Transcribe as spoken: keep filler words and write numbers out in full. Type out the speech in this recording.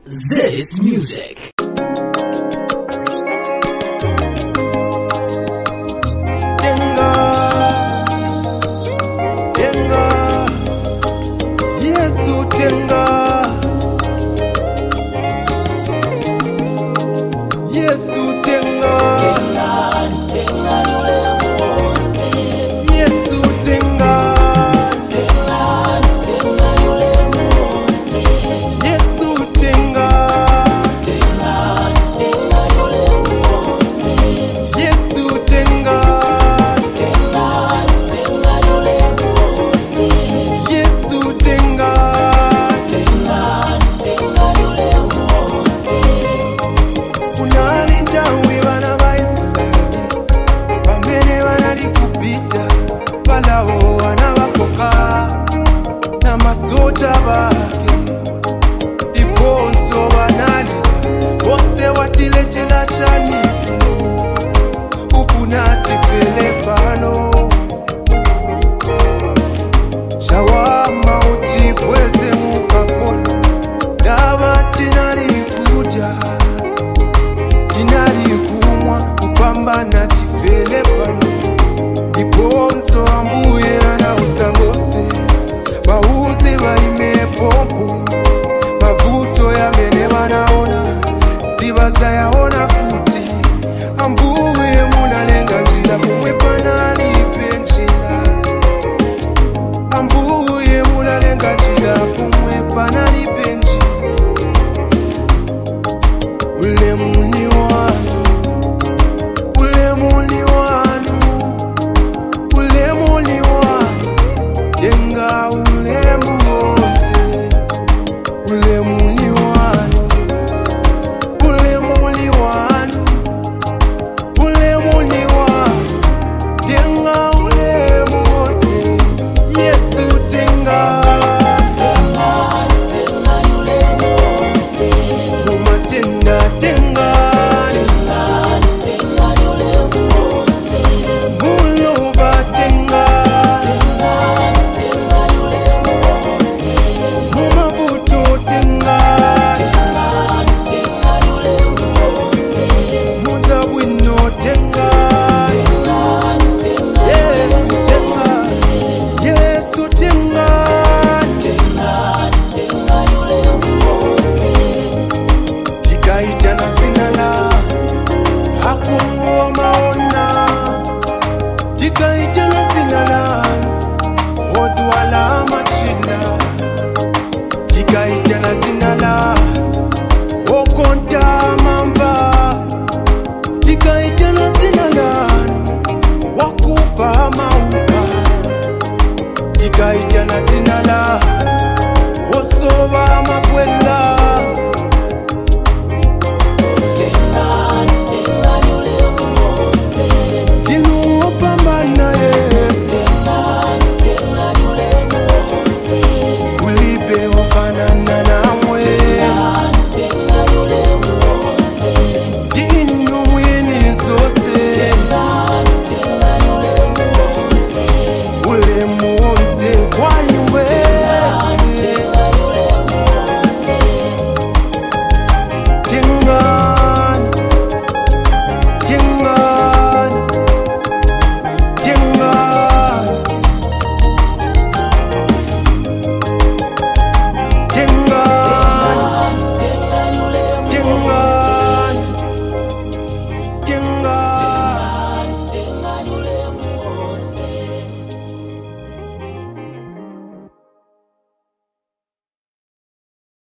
This music. Tenga, tenga, Yesu tenga, Yesu tenga, Tenga, tenga yule Mose. Yesu tenga, Tenga, tenga yule Mose. Yesu tenga, Tenga, tenga yule Mose. Yesu tenga, Tenga, tenga yule Mose. Yesu tenga, Tenga, tenga yule Mose. unalinda wibana baisraeli pamene wanalikupita Farao wanawakoka na masoja bake iponso banali bose watilechela chani